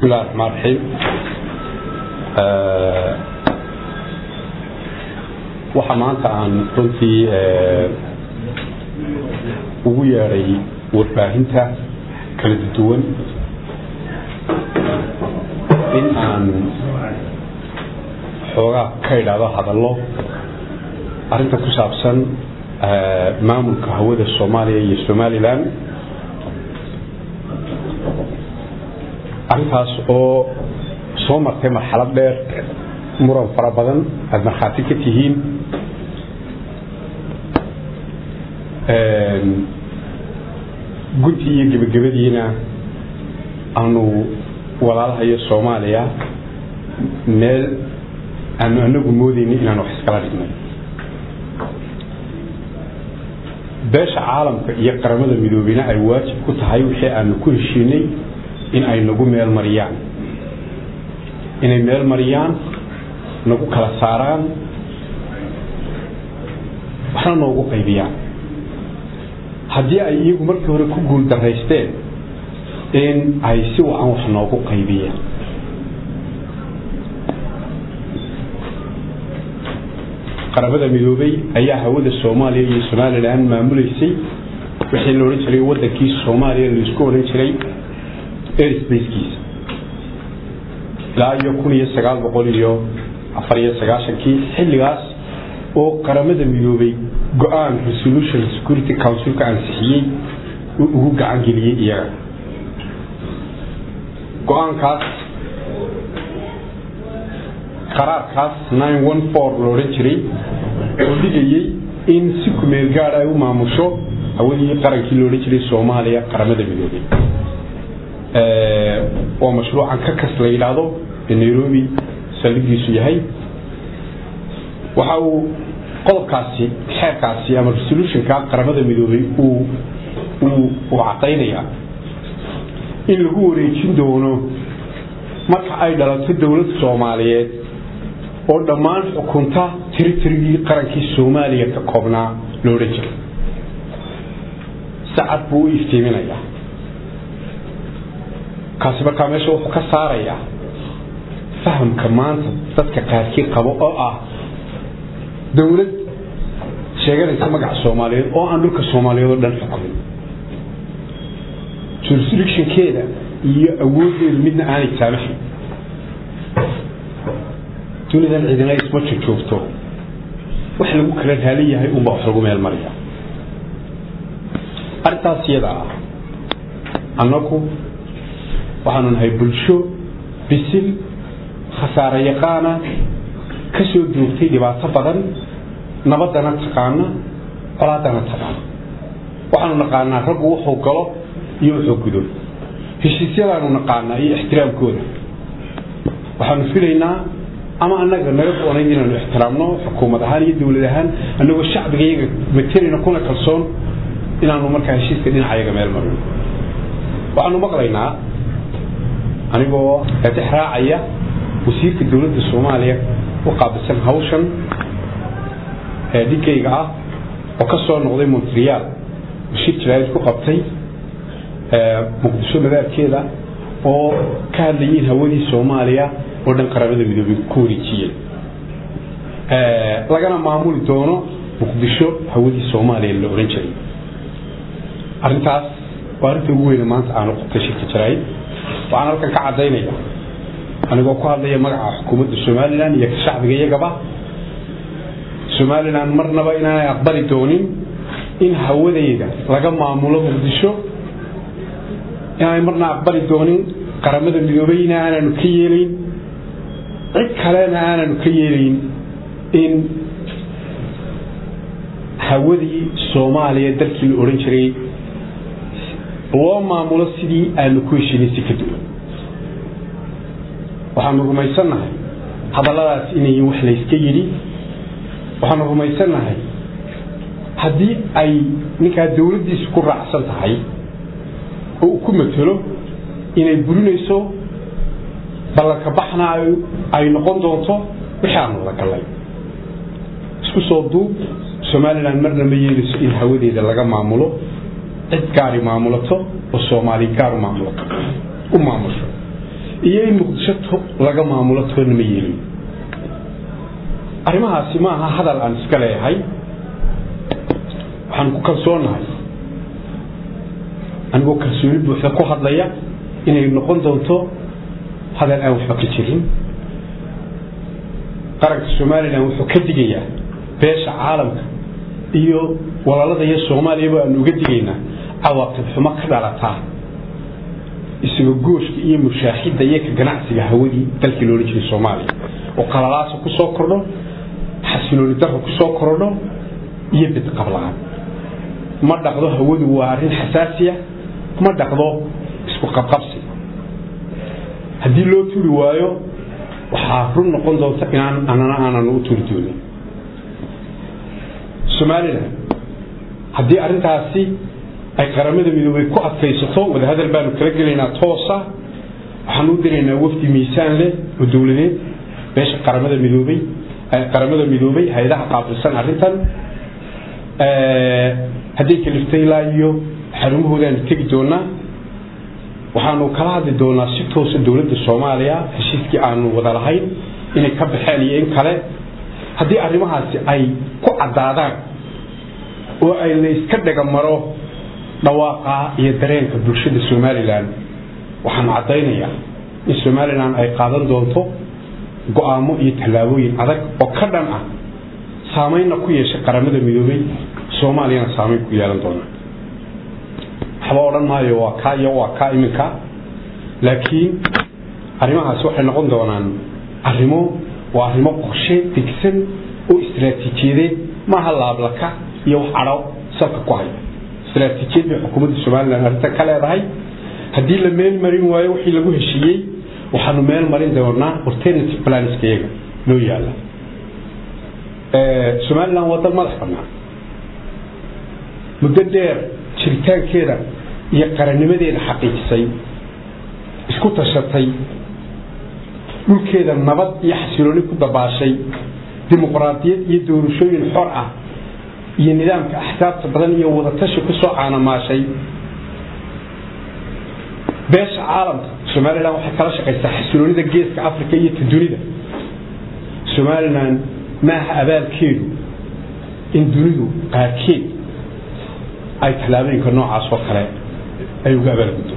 بسم الله الرحمن الرحيم waxaa maanta aan runtii ugu yeeray warbaahinta kala duwan in aan xoogaa ka idhaahdo hadallo arrinta ku saabsan maamulka hawada Soomaaliya iyo Somaliland arrintaas oo soo martay marxalad dheer muran fara badan aad marxaati ka tihiin gunti iyo gabagabadiina aanu walaalahayo Soomaaliya meel aanu anagu moodaynin inaan wax iskala dhignay beesha caalamka iyo qaramada midoobina ay waajib ku tahay wixii aanu ku heshiinay in ay nagu meel mariyaan inay meel mariyaan nagu kala saaraan waxna noogu qaybiyaan haddii ay iyagu markii hore ku guul daraysteen in ay si wacan wax noogu qaybiyaan qaramada midoobay ayaa hawada Soomaaliya iyo Somaliland maamuleysay wixii loo oran jiray wadankii Soomaaliya la isku oran jiray airspace-kiisa ilaa iyo 1994 xilligaas oo qaramada midoobay go'aan resolution security council ka ansixiyay ugu gacan geliyay iyaga go'aankaas qaraarkaas 914 loo oran jiray oo dhigayay in si ku meel gaar ah u maamusho hawadii qarankii loo oran jiray Soomaaliya qaramada midoobay oo mashruucan ka kaslaynaado Nairobi saldhigiisu yahay waxa uu qodobkaasi xeerkaasi ama resolution-ka qaramada midoobay uu cadaynaya in lagu wareejin doono marka ay dhalato dawladda Soomaaliyeed oo dhammaan xukunta territory qarankii Soomaaliya ka koobnaa loo rajay saacad buu iftiiminaya kaasi markaa meesha wuxuu ka saaraya fahamka maanta dadka qaarkii qabo oo ah dawlad sheeganaysa magaca Soomaaliyeed oo aan dhulka Soomaaliyeed oo dhan xukumin jurisdiction-keeda iyo awoodeedu midna aanay saamaxin dunidan cidina isma joogto wax lagu kala raali yahay un baa wax lagu meel mariya arrintaas iyada ah annagu waxaanu nahay bulsho bisil khasaare yaqaana ka soo joogtay dhibaato badan nabadana taqaana qolaadana taqaana waxaanu naqaanaa raggu wuxuu galo iyo wuxuu gudo heshiisyadaanu naqaanaa iyo ixtiraamkooda waxaanu filaynaa ama annaga naga go'nay inaanu ixtiraamno xukuumad ahaan iyo dawlad ahaan annagoo shacbiga iyaga mateerina kuna kalsoon inaanu markaa heshiiska dhinacayaga meel marino waxaanu maqlaynaa anigoo tixraacaya wasiirka dawladda Soomaaliya oo qaabilsan hawshan dhigayga ah oo ka soo noqday Montreal shir jiraayad ku qabtay Muqdisho magaalkeeda oo ka hadlayay hawadii Soomaaliya oo dhan qaramada midoobay ku wareejiyay lagana maamuli doono Muqdisho hawadii Soomaaliya la oran jiray arrintaas waa arrinta ugu weyn maanta aan u qabtay shirka jiraayad waxaan halkan ka cadaynaya anigoo ku hadlaya magaca xukuumadda Somaliland iyo shacbiga iyagaba Somaliland marnaba inaanay aqbali doonin in hawadeeda laga maamulo Muqdisho inaanay marna aqbali doonin qaramada midoobay inaanu ka yeelin cid kalena aanu ka yeelin in hawadii Soomaaliya dalkii la oran jiray loo maamulo sidii aanu ku heshiinay si ka duwan waxaanu rumaysanahay hadalladaas inay wax la iska yiri waxaanu rumaysanahay haddii ay ninka dawladdiisu ku raacsan tahay oo ku matalo inay burinayso ballanka baxna ay noqon doonto wixii aanu la galay isku soo duub Somaliland marna ma yeelayso in hawadeeda laga maamulo cid gaari maamulato oo Soomaali gaar maamulato u maamusho iyo in muqdisho laga maamulo toona ma yeelin arrimahaasi ma aha hadal aan iska leeyahay waxaan ku kalsoonahay anigoo kalsooni buuxda ku hadlaya inay noqon doonto hadal aan waxba ka jirin qaranka Soomaaliland wuxuu ka digayaa beesha caalamka iyo walaalada iyo Soomaaliya aan uga digaynaa cawaaqib xumo ka dhalata isaga gooshka iyo mushaaxida iyo ka ganacsiga hawadii dalkii loo leeyahay Soomaaliya oo qalalaas ku soo kordho xasilooni darro ku soo kordho iyo bid qablaan ma dhaqdo hawadu waa arrin xasaasiya ma dhaqdo isku qabqabsi haddii loo turi waayo waxaa run noqon doonta inaan aanan u turi doonin Soomaaliland haddii arrintaasi ay qaramada midoobay ku adkaysato wada hadal baanu kala gelaynaa toosa waxaan u diraynaa wafdi miisaan leh oo dawladeed beesha qaramada midoobay hay'adaha qaabilsan arrintan haddii kaliftay ilaa iyo xarumahoodan tegi doonaa waxaanu kala hadli doonaa si toos ah dawladda Soomaaliya heshiiskii aanu wada lahayn inay ka baxeen iyo in kale haddii arrimahaasi ay ku cadaadaan oo ay la iska dhaga maro dhawaaqa iyo dareenka bulshada Soomaaliland waxaan cadaynayaa in Soomaaliland ay qaadan doonto go'aamo iyo talaabooyin adag oo ka dhan ah saameynna ku yeeshay qaramada midoobay Soomaaliya saameyn ku yeelan doona waxba oran maayo waa ka iminka laakiin arrimahaas waxay noqon doonaan arrimo qorshe degsan oo istiraatiijiyadeed ma aha laablaka iyo wax cadho salka ku haya istiraatiijiyadda xukuumadda Soomaaliland arrinta ka leedahay haddii la meel marin waayo wixii lagu heshiiyey waxaanu meel marin doonaa alternative plans-keega loo yaala Soomaaliland waa dal madax bannaan muddo dheer jiritaankeeda iyo qarannimadeeda xaqiijisay isku tashatay dhulkeeda nabad iyo xasilooni ku dabaashay dimuqraadiyad iyo doorashooyin xor ah iyo nidaamka axsaabta badan iyo wada tashi ku soo caanamaashay beesha caalamka Soomaaliland waxay kala shaqaysaa xasiloonida geeska Afrika iyo dunida Soomaaliland ma aha abaalkeedu in dunidu qaarkeed ay talaabooyinka noocaas oo kale ay uga abaalguddo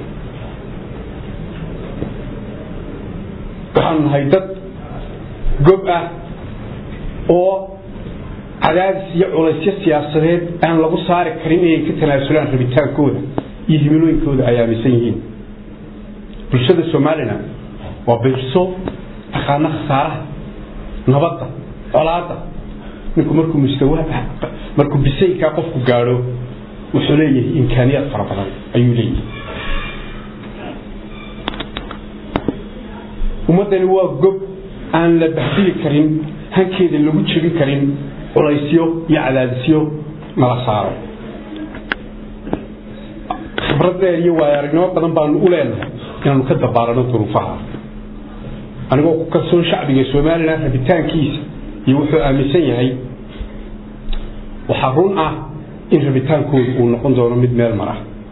waxaan nahay dad gob ah oo cadaadis iyo culaysyo siyaasadeed aan lagu saari karin inay ka tanaasulaan rabitaankooda iyo himilooyinkooda ay aaminsan yihiin bulshada Soomaaliland waa bulsho taqaana khasaaraha nabadda colaadda ninku markuu bisayka qofku gaadho wuxuu leeyahay imkaaniyad fara badan ayuu leeyahay ummadani waa gob aan la baxdili karin hankeeda lagu jebin karin culaysyo iyo cadaadisyo nala saaro khibradda iyo waayo-aragnimo badan baanu u leenahay inaanu ka dabaarano duruufaha anigoo ku kalsoon shacbiga Soomaaliland rabitaankiisa iyo wuxuu aaminsan yahay waxaa run ah in rabitaankoodu uu noqon doono mid meel mara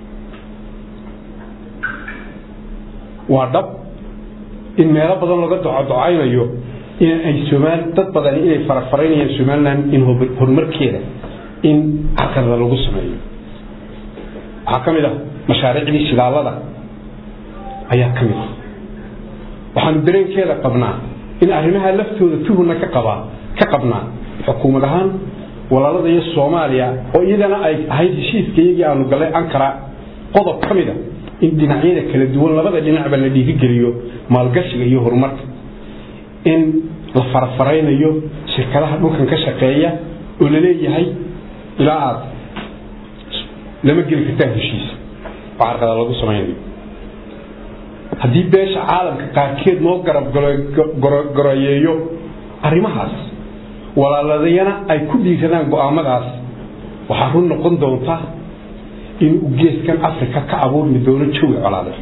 waa dhab in meelo badan laga ducaynayo in ay dad badan inay farafareynayaan Soomaaliland in horumarkeeda in caqabada lagu sameeyo waxaa ka mid ah mashaariicdii shidaalada ayaa ka mid ah waxaanu dareenkeeda qabnaa in arrimaha laftooda tuhuna ka qabnaa xukuumad ahaan walaalada iyo Soomaaliya oo iyadana ay ahayd heshiiskayagii aanu galay Ankara qodob ka mid ah in dhinacyada kala duwan labada dhinacba la dhiirigeliyo maalgashiga iyo horumarka in la farafareynayo shirkadaha dhulkan ka shaqeeya oo la leeyahay ilaa aad lama geli kartaa heshiis waarqada lagu sameeyo haddii beesha caalamka qaarkeed noo garab garayeeyo arrimahaas walaaladayana ay ku dhiiradaan go'aamadaas waxaa run noqon doonta in uu geeskan Afrika ka abuurmi doono jawi colaadeed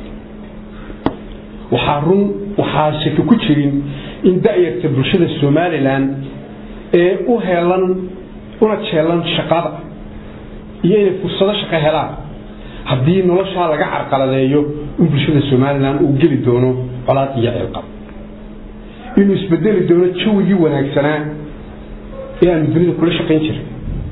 waxaa shaki ku jirin in da'yarta bulshada Soomaaliland ee u heelan una jeelan shaqada iyo inay fursado shaqo helaan haddii nolosha laga carqaladeeyo in bulshada Soomaaliland uu geli doono colaad iyo ciqaab inuu isbedeli doono jawigii wanaagsanaa ee aan dunida kula shaqayn jiray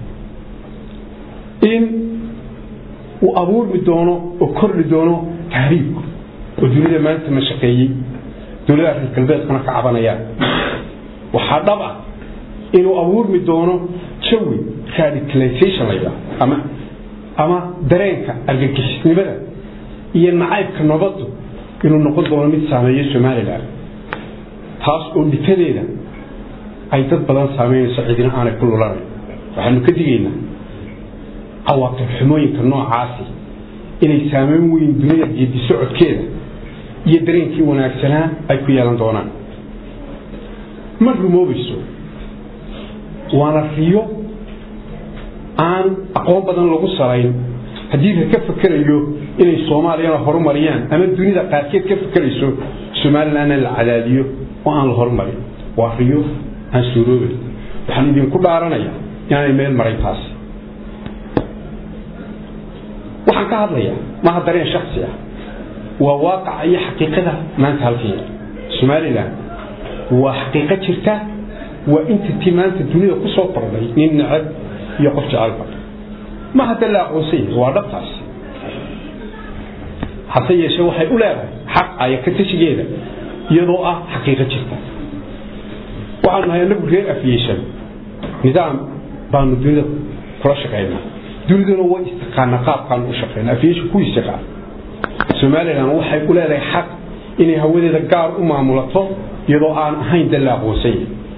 in uu abuurmi doono oo kordhi doono tahriibku oo dunida maanta ma shaqeeyey dowladaha reer galbeedkuna ka cabanayaan waxaa dhab ah inuu abuurmi doono jawi radicalization la yidhaahdo ama dareenka argagixisnimada iyo nacaybka nabaddu inuu noqon doono mid saameeya Somaliland taas oo dhitadeeda ay dad badan saameynayso cidina aanay ku lulanayn waxaanu ka digaynaa cawaaqib xumooyinka noocaasi inay saameyn weyn dunida geedi socodkeeda iyo dareenkii wanaagsanaa ay ku yeelan doonaan ma rumoobayso waana riyo aan aqoon badan lagu salayn haddii ka fakarayo inay Soomaaliya horumariyaan ama dunida qaarkeed ka fakarayso Somaliland la cadaadiyo oo aan la horumarin waa riyo aan suuroobay waxaan idinku dhaaranayaa inay meel maray taas waxaan ka hadlayaa ma dareen shakhsi ah waa waaqac iyo xaqiiqada maanta halkii Somaliland waa xaqiiqo jirta waa inta timaanta dunida ku soo qorday nin nacab iyo qof jecel ma hada la aqoonsi waa dhabtaas hase yeeshee waxay u leedahay xaq ay ka tashigeeda iyadoo ah xaqiiqo jirta waxaan nahay anagu reer afiyeshan nidaam baanu dunida kula shaqeynaa duniduna way istiqaana qaabkaan u shaqeynaa afiyeshu ku istiqaan Somaliland waxay u leedahay xaq inay hawadeeda gaar u maamulato iyadoo aan ahayn dal la aqoonsi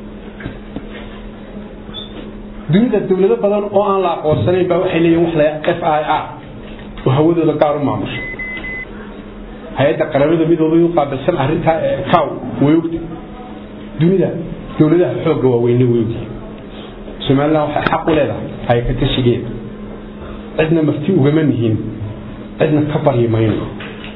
dunida dawlado badan oo aan la aqoonsanayn ba waxay leeyihiin wax la FIR oo hawadooda gaar u maamusho hay'adda qaramada midoobay u qaabilsan arrinta kaaw weeyugta dunida dawladaha xoogga waaweyn weeyugta Somaliland waxay xaq u leedahay ay ka tashigeed cidna mafti uga manihin cidna ka bariimayno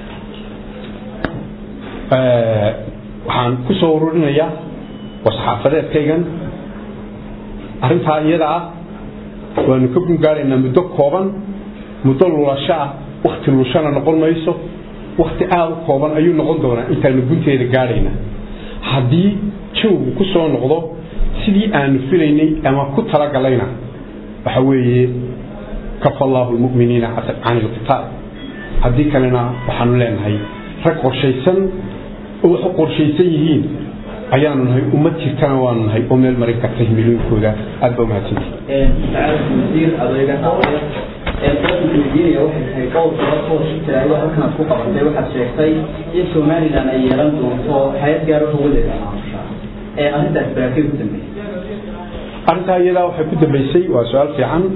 waxaan ku soo ururinayaa wasxaafadeedkaygan arrintaa iyada ah waanu ka gungaaraynaa muddo kooban muddo lulasho ah waqti lulashana noqon mayso waqti aad u kooban ayuu noqon doonaa intaanu gunteeda gaarayna haddii jawgu ku soo noqdo sidii aanu filaynay ama ku talagalayna waxa weeye kafallahu almu'miniina can alqitaal haddii kalena waxaanu leenahay rag qorshaysan oo wax qorshaysan yihiin ayaanu nahay ummad jirtana waanu nahay oo meel marin karta himilooyinkooda aad ba mahadsantihiin wasiir adeega الدنيا واحد هيقول خلاص شكرا أيوة هكذا فوق عندي واحد شيء إن سوماليلاند أيام دون حياة جاره هو اللي أنا ده بركيب تمي أنت يلا وحب تبيسي وسؤال في عن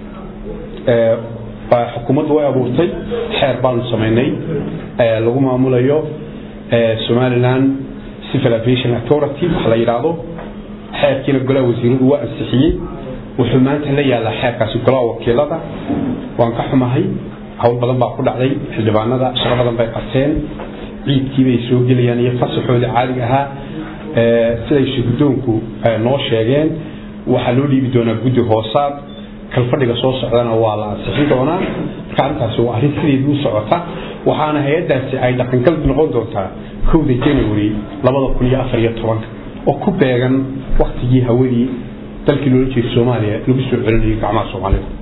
حكومة ويا بورتي حربان سميني لو ما عملوا سوماليلاند civil aviation authority وحلا يرادو حياة كنا قلا وزير هو السحيي وحمانته لا يلا حاكاس قلا وكيلada waan ka xumahay hawl badan baa ku dhacday xildhibaanada shaqo badan bay qabteen ciidkii bay soo galiyaan iyo fasaxooda caadiga ah siday shirdoonku noo sheegeen waxa loo dhiibi doonaa guddi hoosaad kalfadhiga soo socdana waa la ansixin doonaa markaantaas waa arrin sideedu socota waxaana hay'adaasi ay dhaqangal noqon doontaa 1 January 2014 oo ku beegan waqtigii hawadii dalkii loo jeeday Soomaaliya lagu soo celinayay gacmaha Soomaaliya